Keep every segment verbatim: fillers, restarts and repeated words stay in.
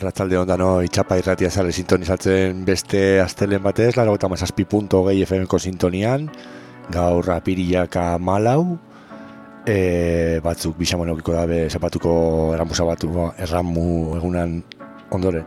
Arratzalde ondano itxapa irratia zale sintonizatzen beste astelen batez, laro eta mazazpi punto gehi F M-ko sintonian, gaur apiriak amalau, e, batzuk bisamonokiko dabe zapatuko erramu zabatu, erramu egunan ondoren.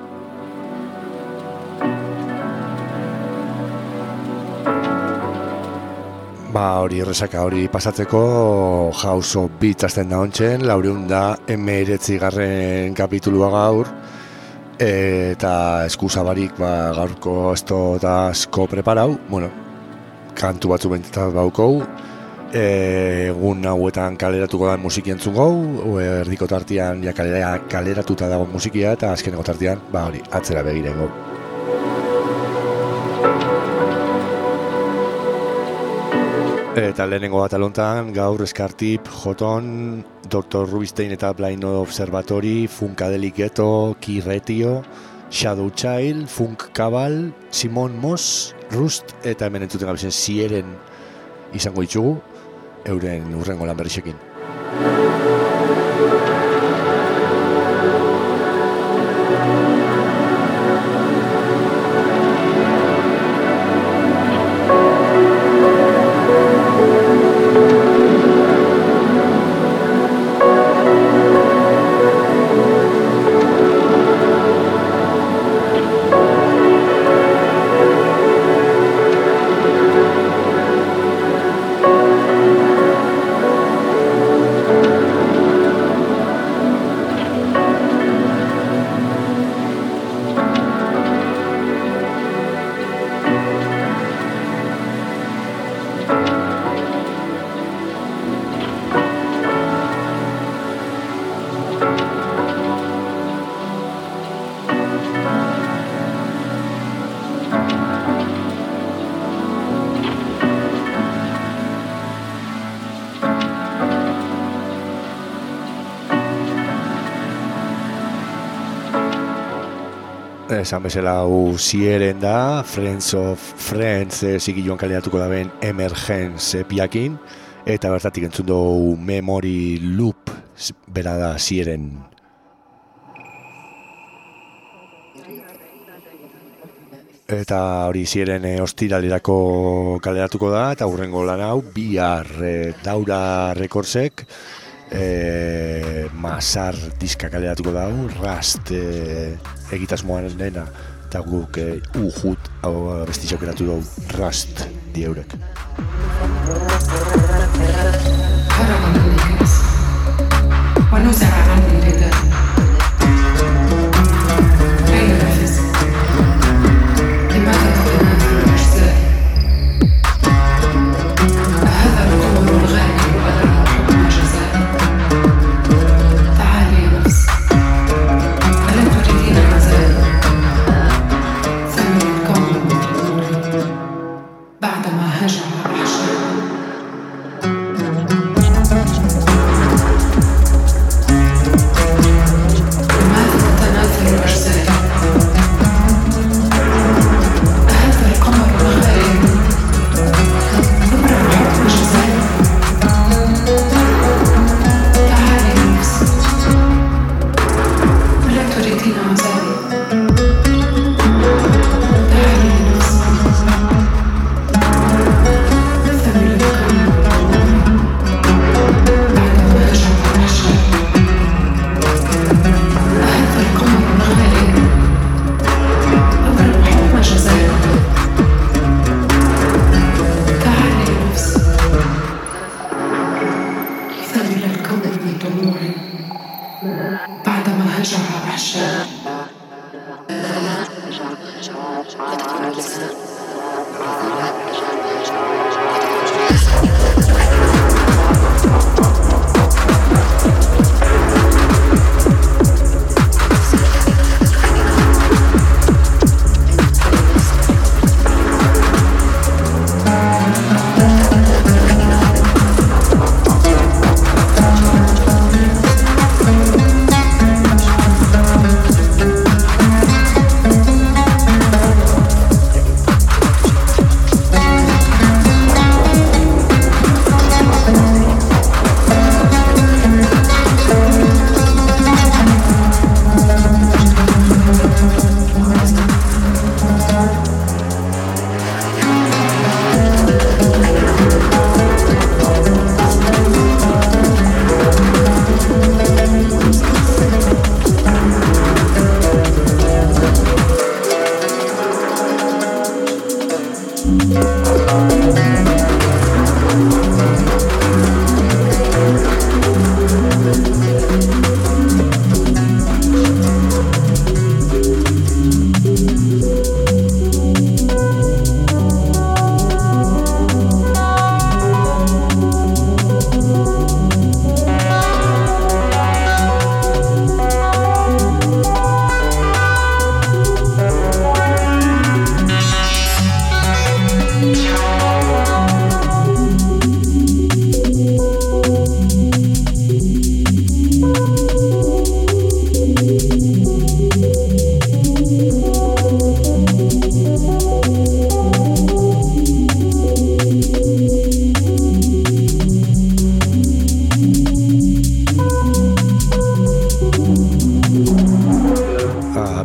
Ba hori errezaka hori pasatzeko House of Beats azten da ontsen, laureun da emeretzi garren kapitulua gaur, eta eskusa barik ba, gaurko esto da asko preparau, bueno, kantu batzu bentetat baukou, egun hauetan kaleratuko da musiki entzun gau, erdiko tartian ja kalera, kaleratuta dago musikia, eta azkeneko tartian, ba hori, atzera begiren gau. Eta lehenengo bat alontan, gaur Eskartip, Joton, doktor Rubinstein eta Blind Observatory, Funkadelic Ghetto, Kirretio, Shadow Child, Funk Cabal, Simon Moss, Rust, eta hemen entzuten gabezen Sieren izango ditugu, euren urrengo lan berrixekin. Esan bezala hau Sieren da, Friends of Friends e, zigilloan kaleratuko da ben Emergence epiakin, eta bertatik entzun dugu Memory Loop bera da Sieren. Eta hori Sieren e, ostiralerako kaleratuko da, eta hurrengo lan hau bihar e, Daura Recordsek E, Masar diska kaleratuko dago, Rust e, egitasmoan nena, eta guk e, Uhut hau bestizok eratu dugu Rust dieurek.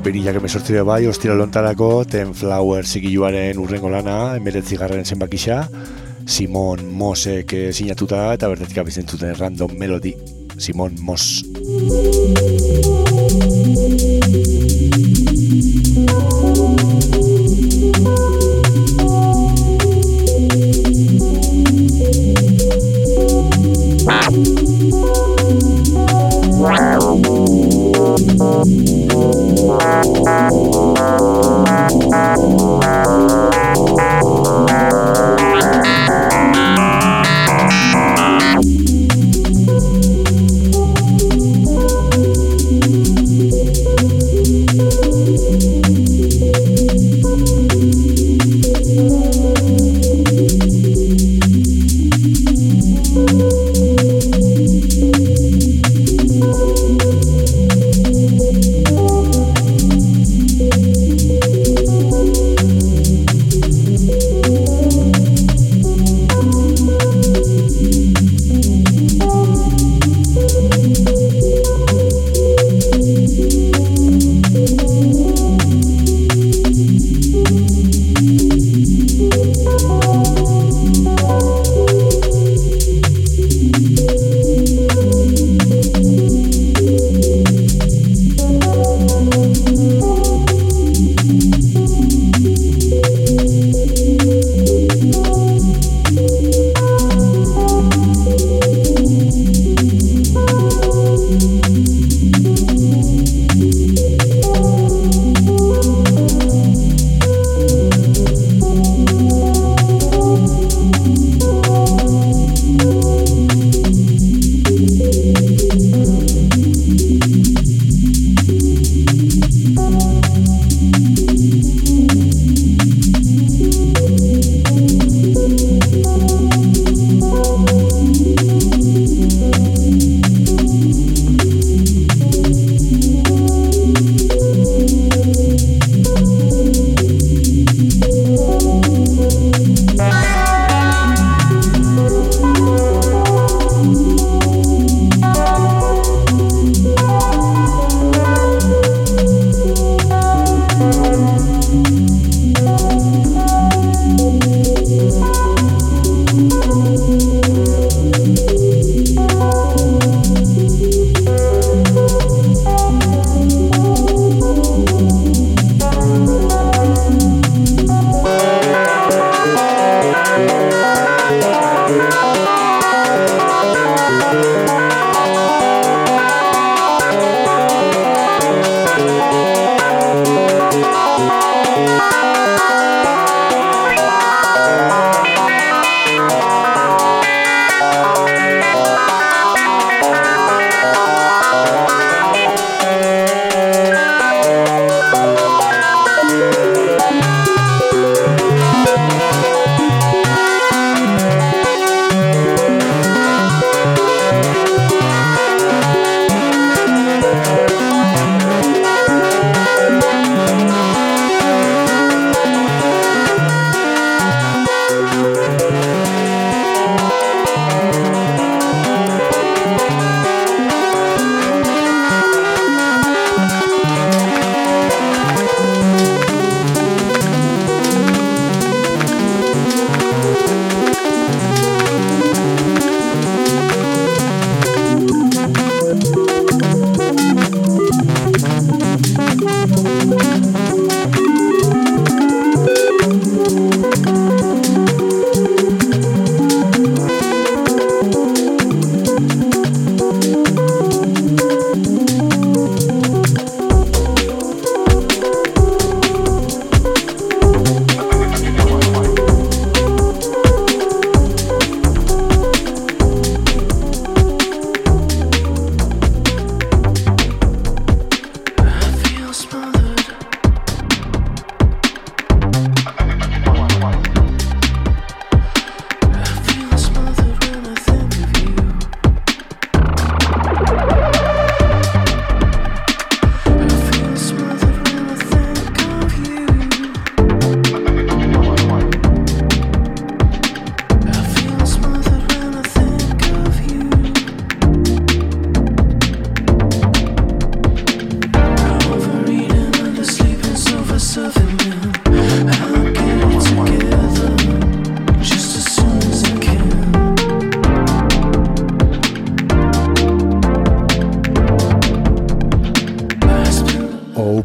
benilak emezortzire bai, ostira lontarako, Ten Flower zigiluaren urrengo lana, emeretzi garren zenbakisa, Simon Mosek eh, sinatuta eta bertatik abizentzuten Random Melody, Simon Mos.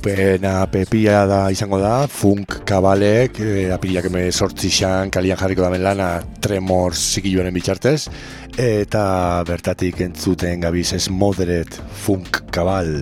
Upena pepia da izango da, funk kabalek, e, apilak eme sortzixan kalian jarriko damen lana Tremors zikiluaren bitxartez, eta bertatik entzuten gabiz ez moderate funk kabal.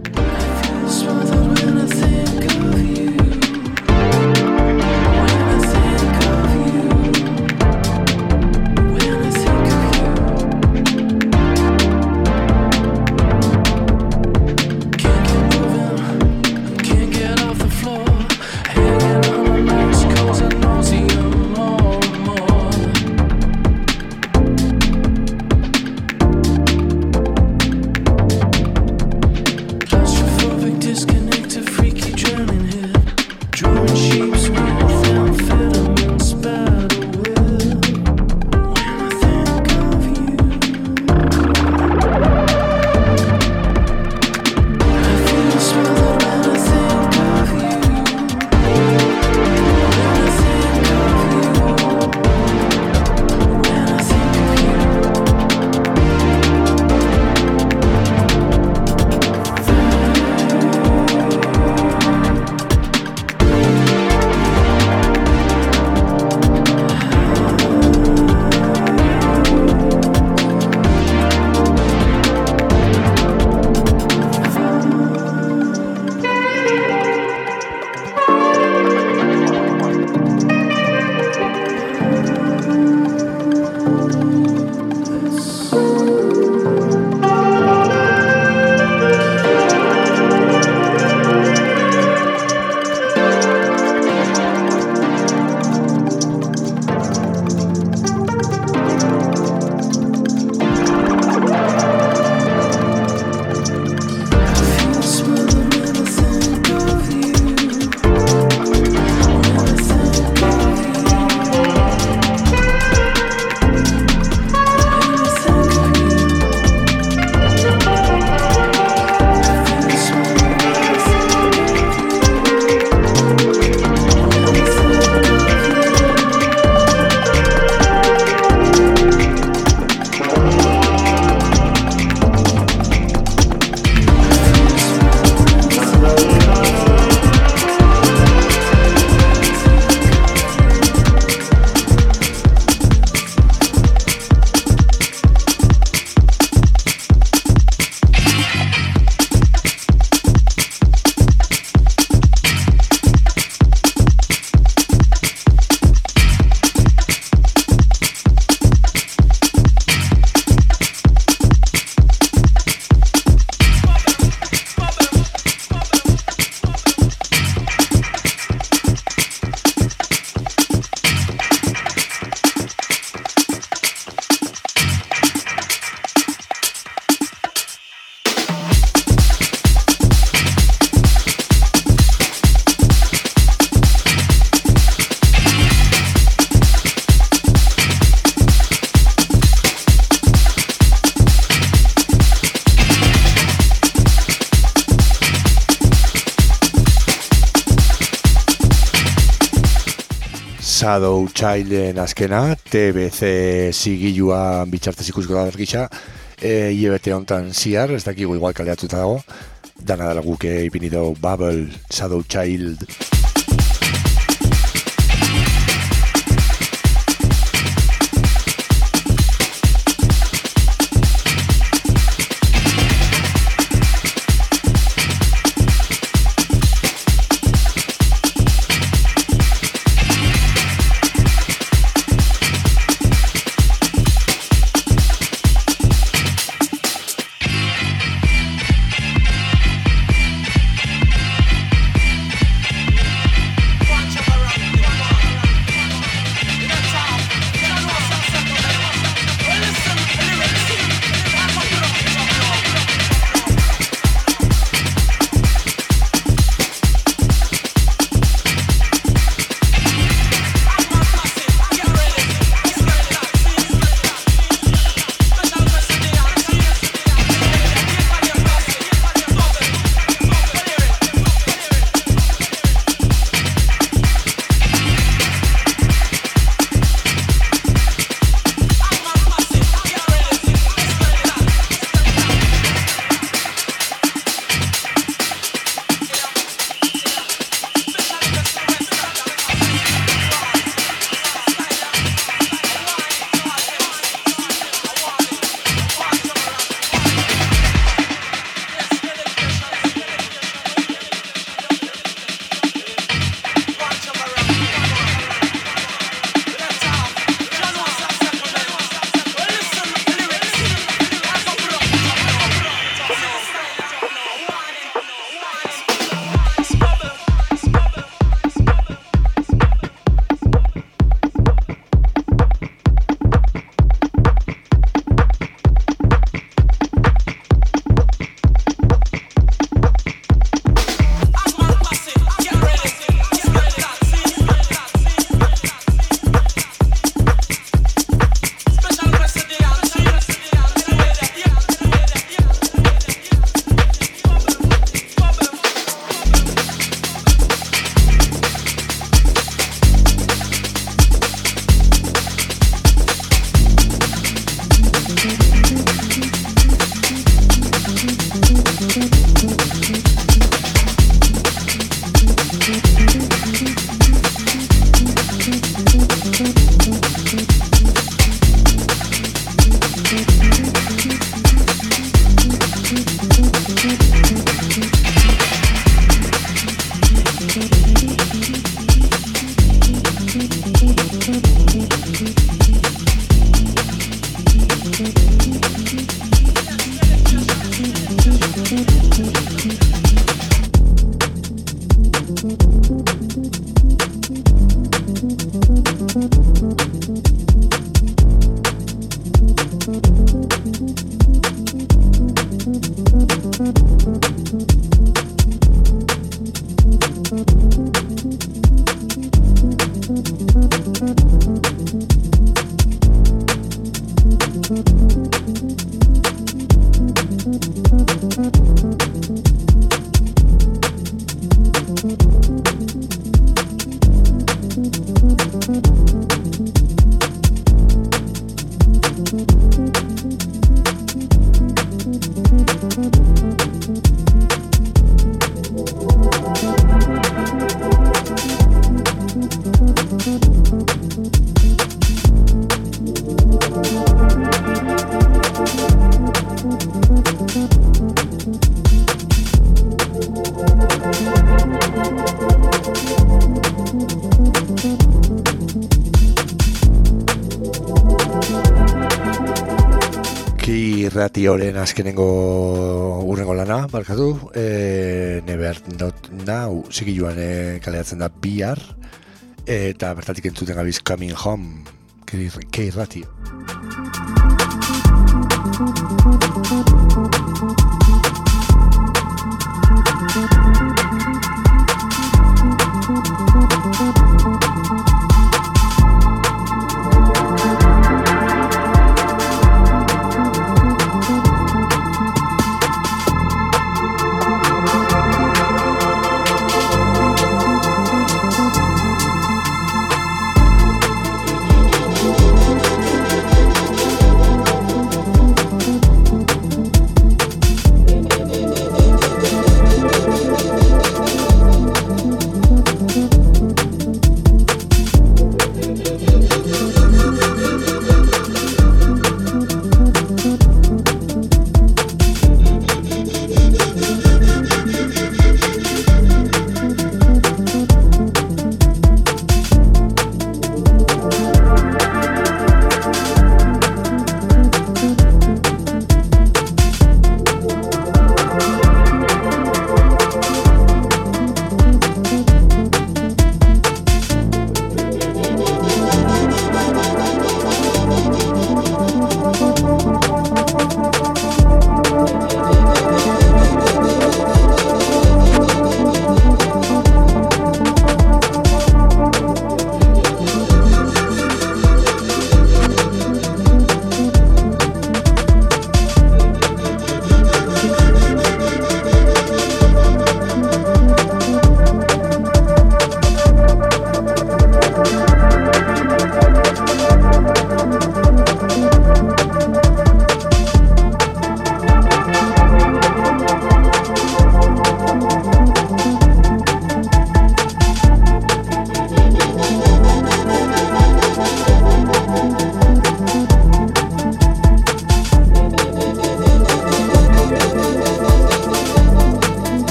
Shadow Childen azkena, T B C zigilua bitxartez ikusko da bergisa, e, hilabete honetan ziar, ez dakigu igual kaleatuta dago, dana dela guke ipini dugu Bubble, Shadow Child. Irratioren azkenengo urrengo lana, barkatu, e, Never Not Now zigiluan e, kaleatzen da bihar, eta bertatik entzuten gabiz Coming Home, ke irratio.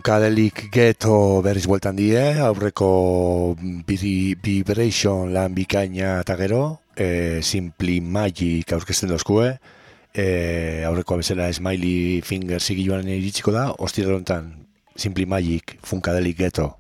Funkadelic Ghetto berriz bueltan die, aurreko Vibration lan bikaina eta gero, e, Simply Magic aurkezten dozkue, e, aurrekoa bezala Smiley Finger zigiluan iritsiko da, ostiral honetan Simply Magic, Funkadelic Ghetto.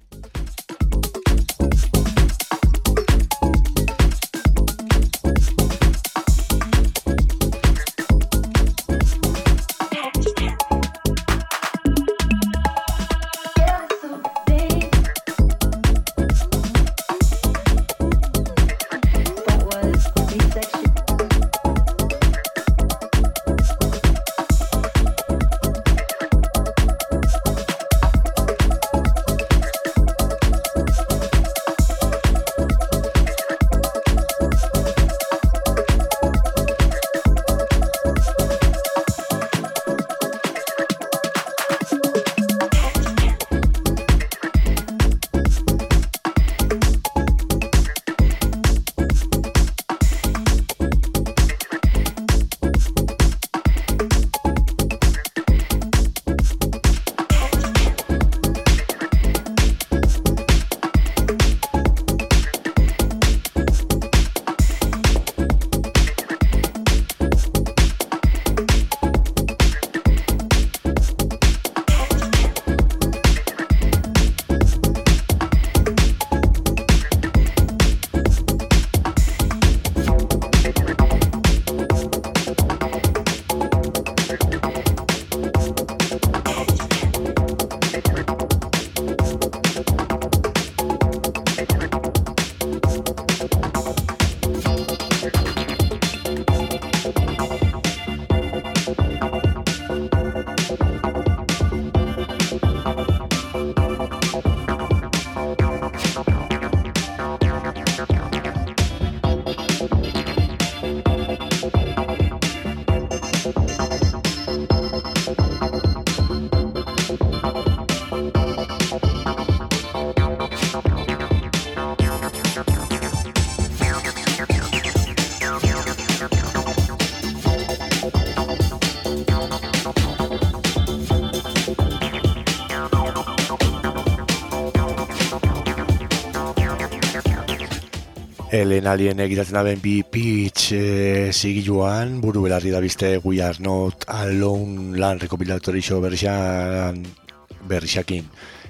Lehen alien egitatzen daben bi pitch e, zigiluan, buru belarri da bizte We Are Not Alone lan rekopilatorixo berrixan berrixakin.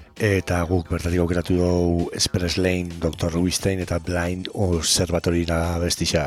Eta guk bertatik aukeratu dugu Express Lane, doktor Ruistein eta Blind Observatory bestixa.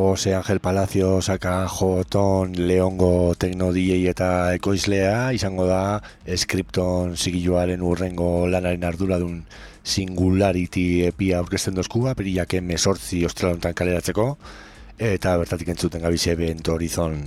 Jose Angel Palacio, Saka Joton, Leongo Tekno D J eta ekoizlea, izango da Scripton zigiluaren urrengo lanaren arduradun Singularity epia aurkezten dozkua, perilak emezortzi ostralontan kaleratzeko, eta bertatik entzuten gabize Event Horizon.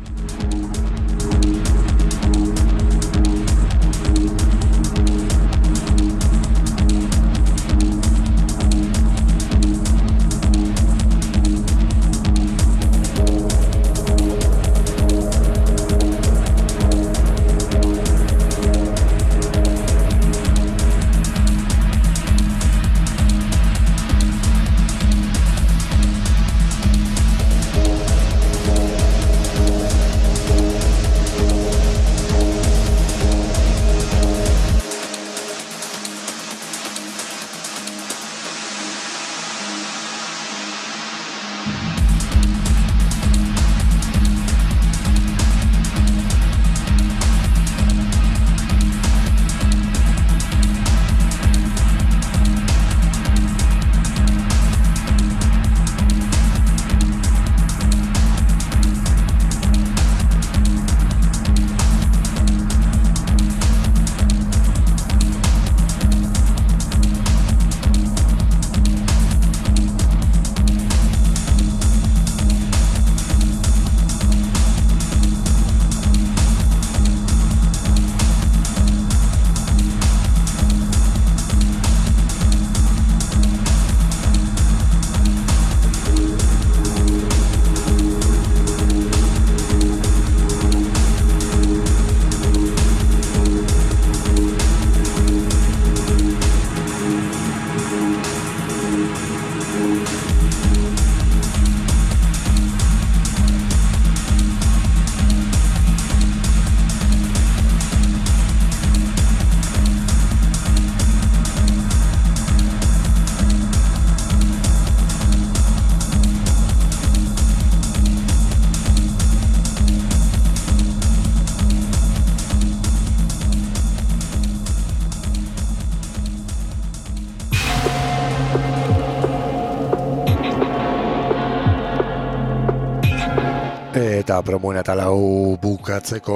Eta promoen eta lau bukatzeko,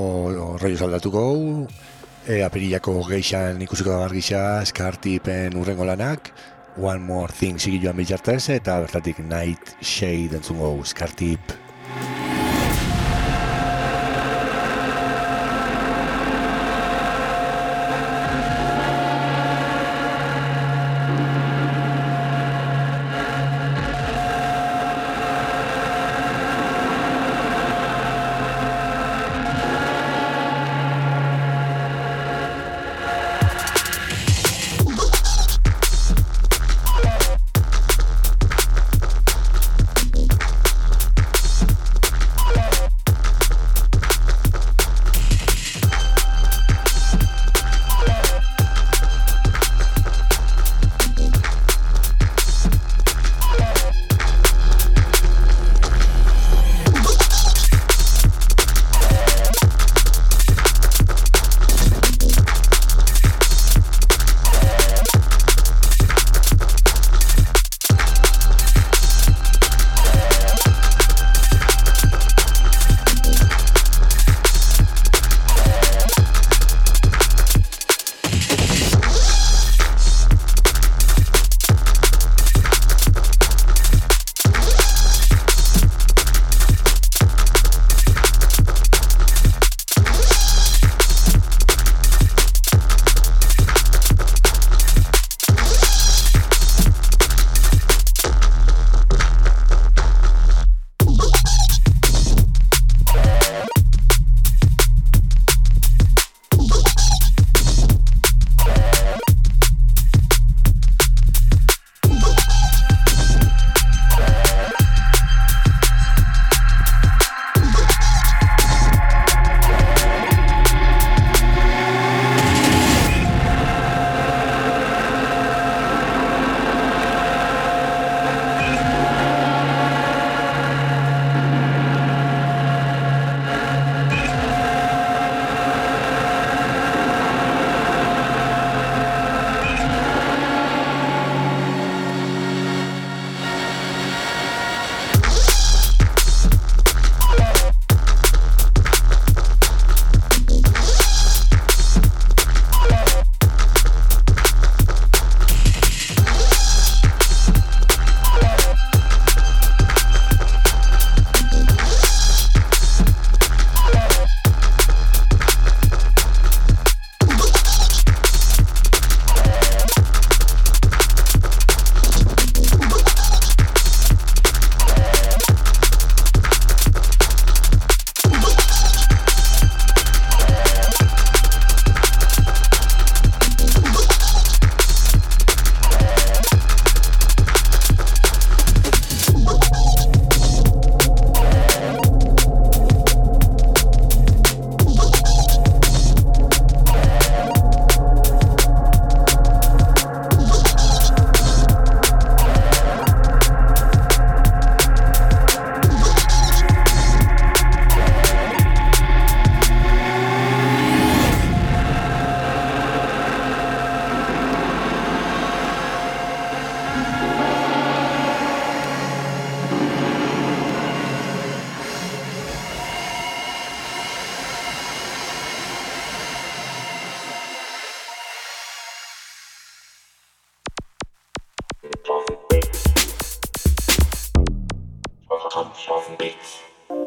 rollo saldatuko, e, apirilako geixan ikusiko da gargisa, Scartipen urrengo lanak, One More Thing zigiluan bitxartez, eta bertatik Night Shade entzungo Scartip. of Beats.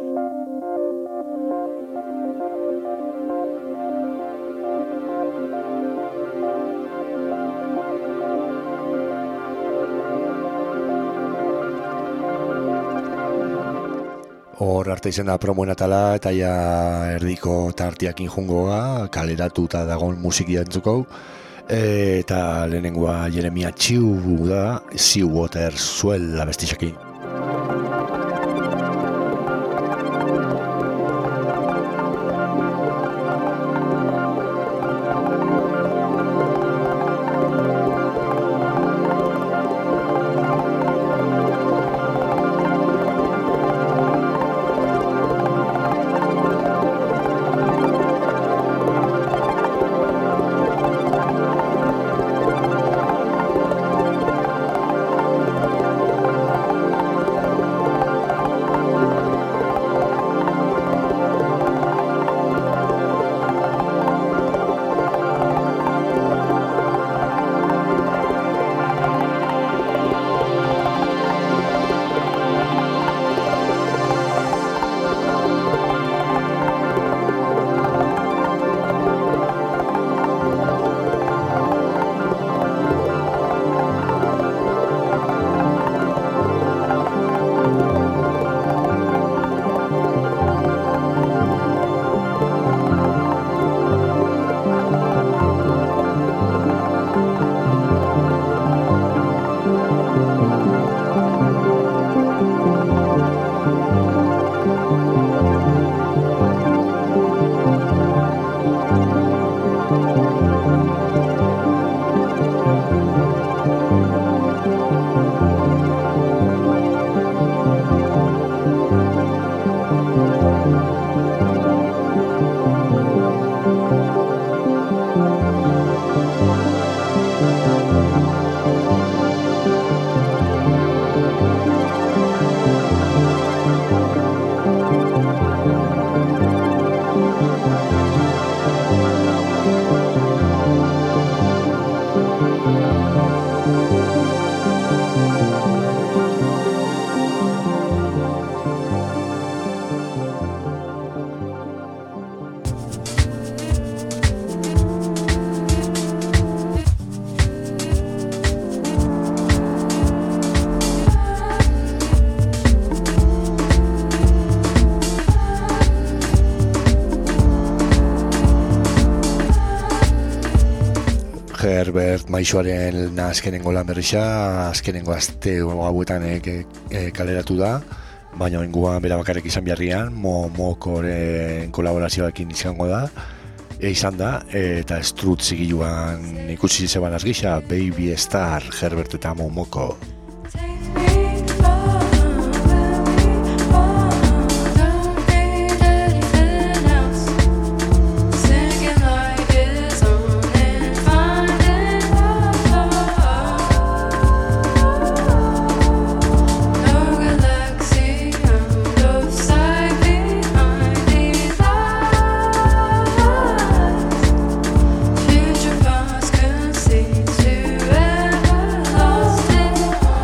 Hor arte izan da promoen atala eta ja erdiko tartiakin jungoa, kaleratuta dagoen musiki entzuko. Eta lehenengoa Jeremia Chiu da, Seawater Swell abestisakin. Herbert Maixoaren azkenengo lan berrixa, azkenengo azte hauetan e, e, kaleratu da, baina inguan bera bakarrik izan biharrian, Momokoren kolaborazioarekin izango da, e, izan da, eta Strut zigiluan ikusi zeban azgisa, Baby Star, Herbert eta Momoko. Future past conceits to everlasting.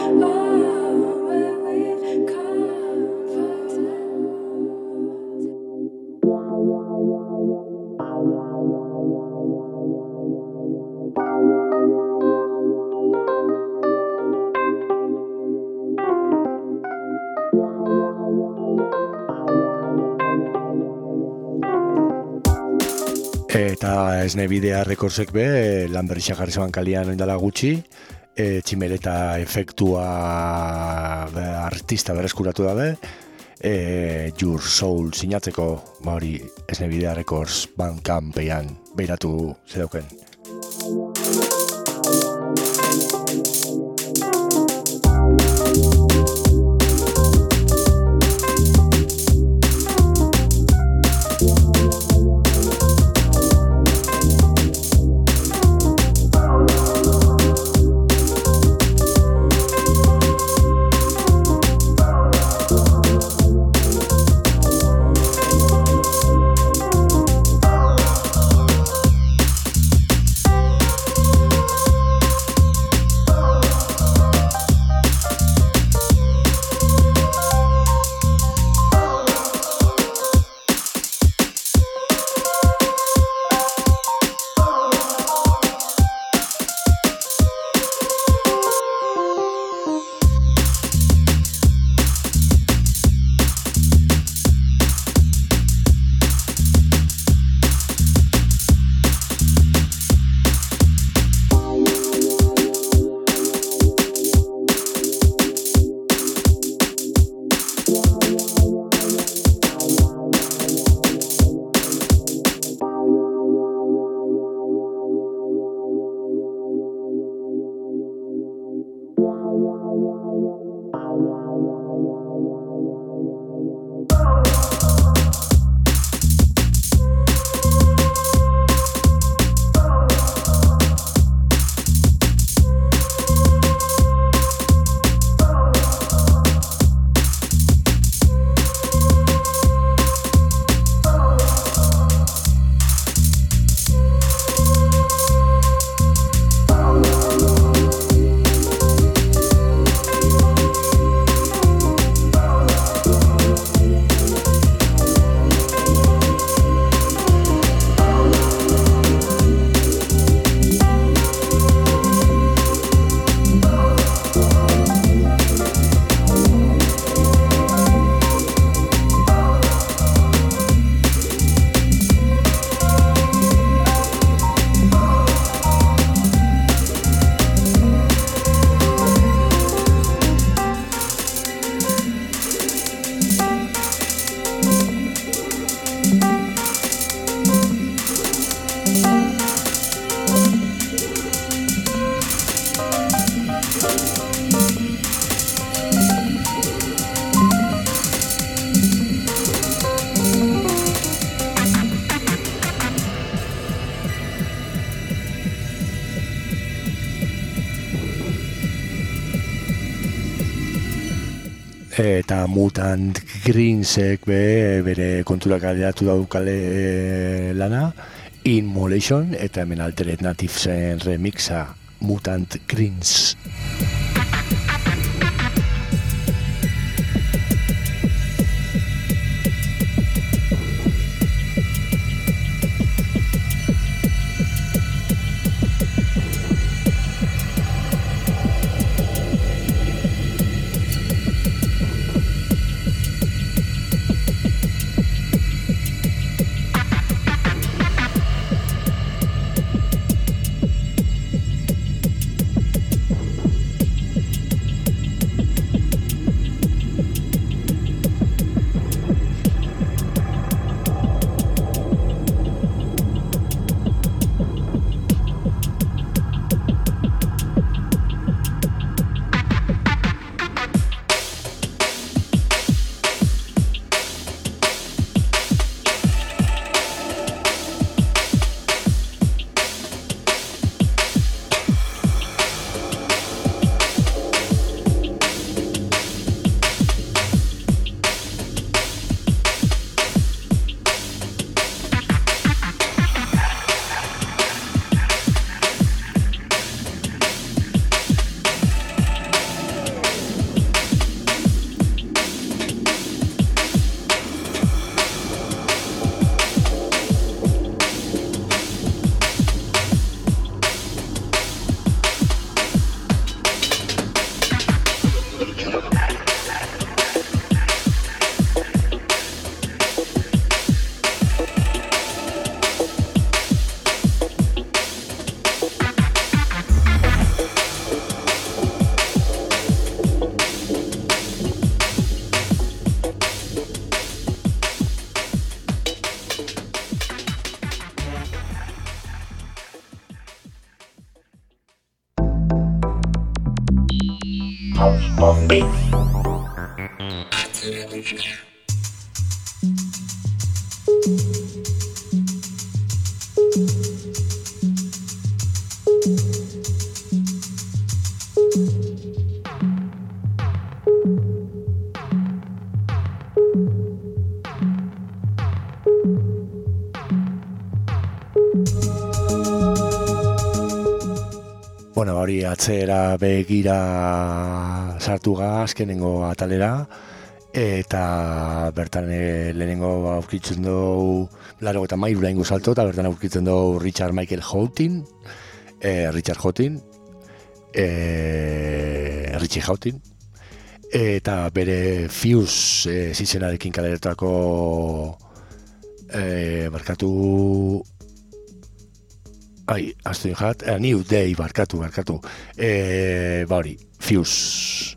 Eta esne bidea rekordsek be, lan berrixa jarri zeban kalian oindala gutxi, e, tximeleta efektua be, artista berreskuratu dabe, e, Your Soul sinatzeko, ba hori, esne bidea rekords Bandcampean beiratu zedauken. Eta Mutant Greensek be, bere konturak aleratu daukale lana, Immolation, eta hemen Altered Nativesen remixa, Mutant Greens. House of Beat. Bueno, hori atzera begira sartu ga azkenengo atalera, eta bertan e, lehenengo aurkitzen dugu laro eta mairura ingo salto, eta bertan aurkitzen dugu Richard Michael Houghton, e, Richard Houghton, e, Richie Houghton, eta bere Fuse e, zizenarekin kaleratutako e, barkatu... Ai, aztu injat, a New Day, barkatu, barkatu. E, ba hori, Fuse.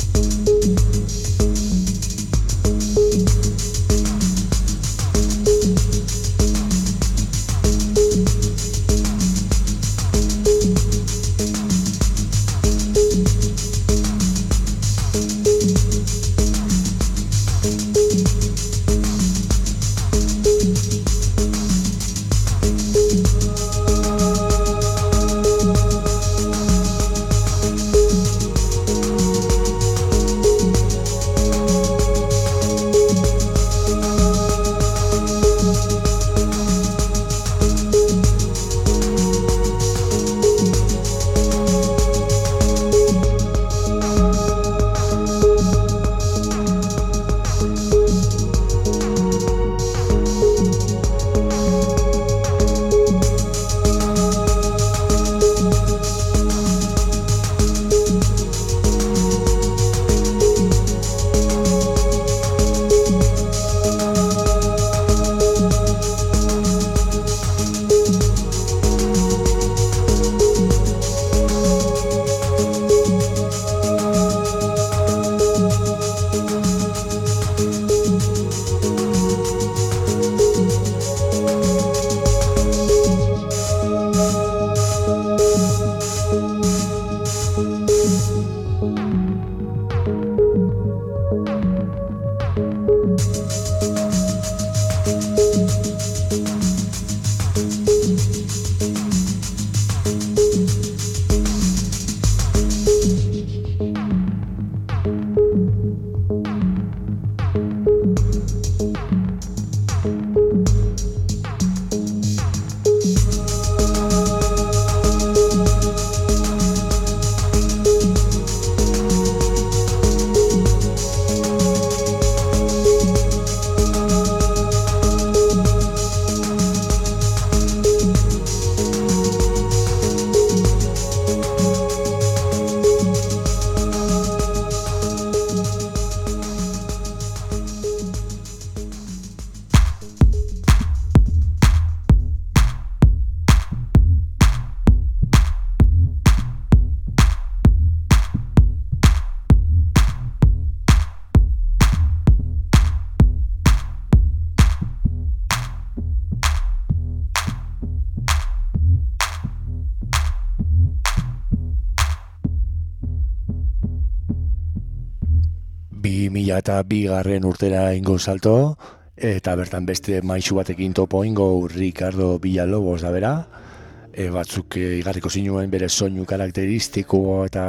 bi mila eta bigarren urtera ingo salto, eta bertan beste maisu batekin topo ingo Ricardo Villalobos da bera, e, batzuk e, igarriko zinuen bere soinu karakteristiko eta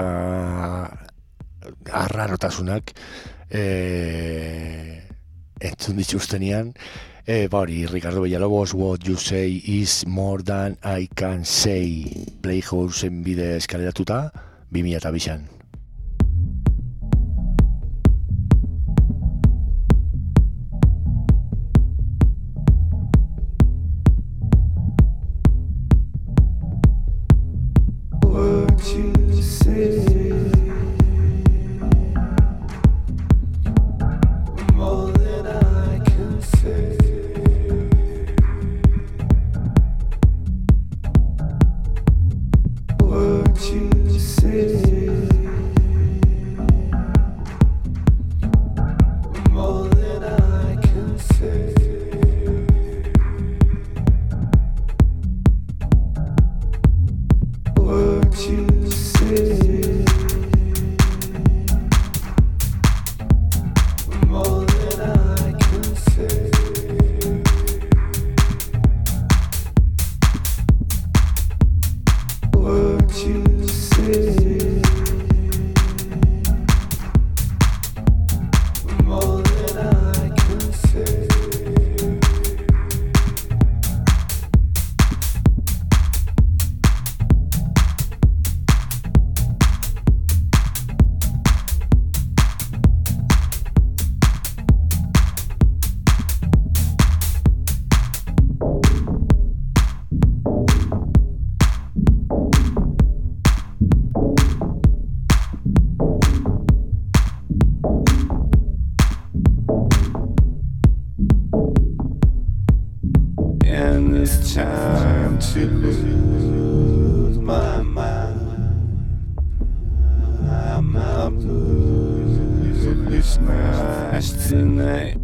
arrarotasunak e, entzun dituztenean, e, ba hori, Ricardo Villalobos, What You Say Is More Than I Can Say, Playhouseen bide eskaleratuta, bi mila eta bian. What you say hasten nahi.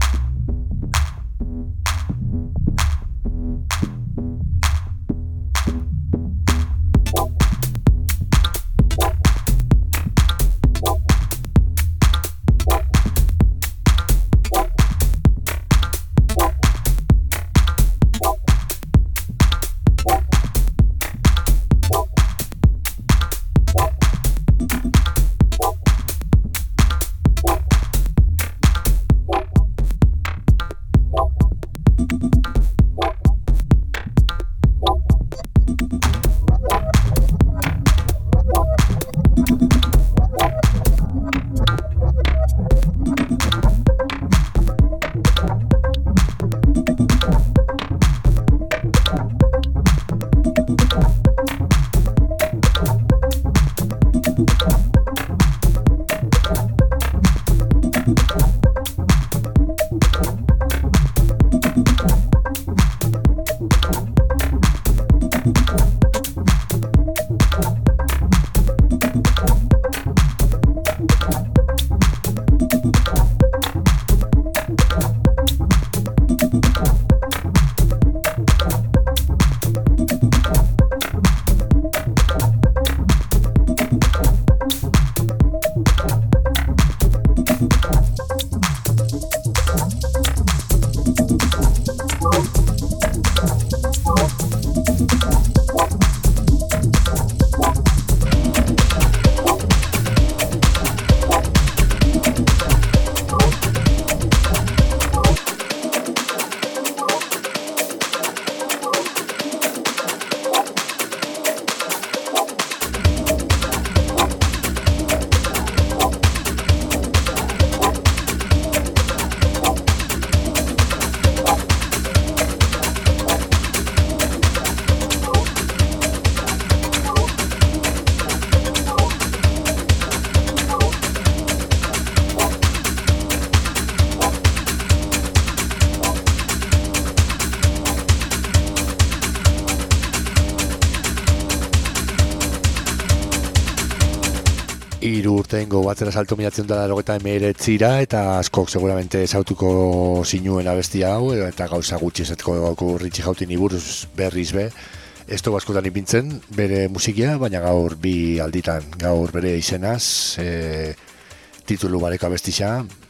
Hiru urtengo batzera salto milatzen dela logeta emeretzira, eta askok seguramente esautuko zinuen abesti hau, eta gauza gutxi ezetko gauko Ritxi Jautini buruz berriz be. Ez dugu askotan ipintzen bere musikia, baina gaur bi alditan, gaur bere izenaz, e, titulu bareko abestisa,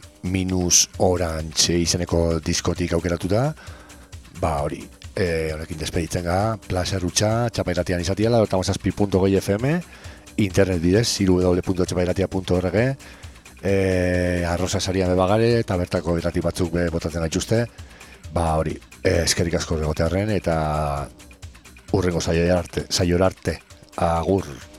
Minus Orange izeneko diskotik aukeratu da, ba hori, e, honekin despeditzen ga, placer utxa, txapairatian izatiela, eta mazazpi punto goi F M, internet bidez, w w w punto txapairatia punto org, e, arroza sarian bebagare, eta bertako irrati batzuk be botatzen gaituzte, ba hori, e, eskerik asko egotearren, eta urrengo saiora arte, saiora arte, agur.